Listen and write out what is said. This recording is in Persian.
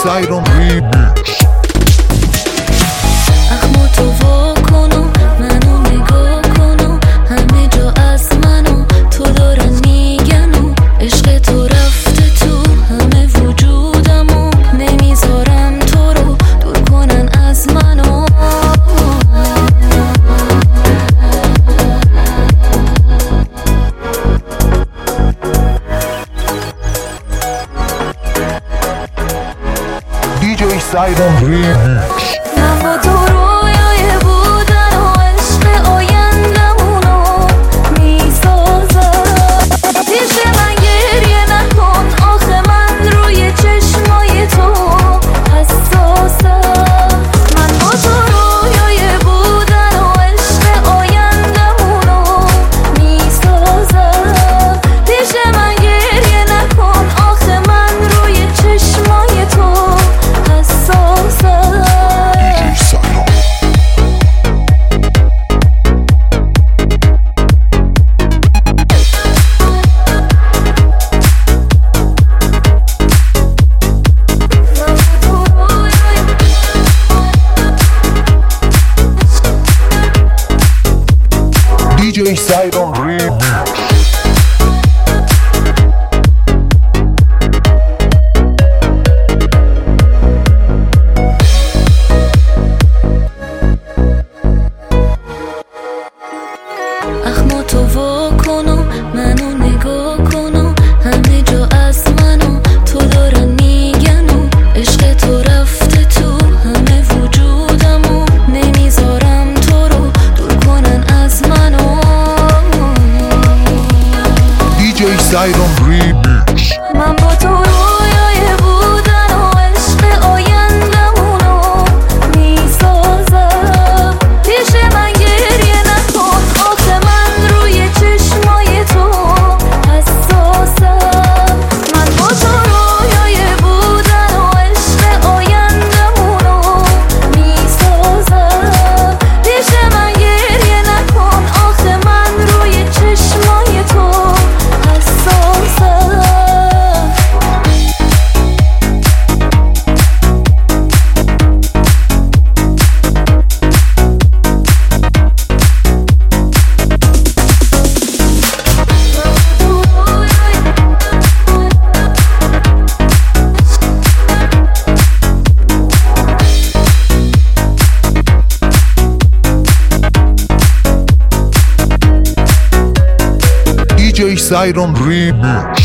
Siron Remix. اخمو تو وا کن و منو نگاه کن و همه جا از منو تو دارن میگن و عشق تو رفته تو همه وجودم و نمیذارم تو رو دور کنن از منو. DJ Siron Remix. من با تو رویای بودن و عشق آیندمونو میسازم. پیش من گریه نکن آخه من روی چشمای تو حساسم. من با تو رویای بودن و عشق آیندمونو میسازم. پیش من گریه نکن آخه من روی چشمای تو حساسم. DJ Siron Remix. اخمو تو وا کن و منو نگاه کن و همه جا از منو تو دارن میگن و عشق تو رفته تو همه وجودم و نمیذارم تو رو دور کنن از منو. DJ Siron Remix. من با تو رویای بودن و عشق آیندمونو میسازم. پیش من گریه نکن آخه من روی چشمای تو حساسم. من با تو رویای بودن و عشق آیندمونو میسازم. پیش من گریه نکن آخه من روی چشمای تو حساسم. DJ Siron Remix.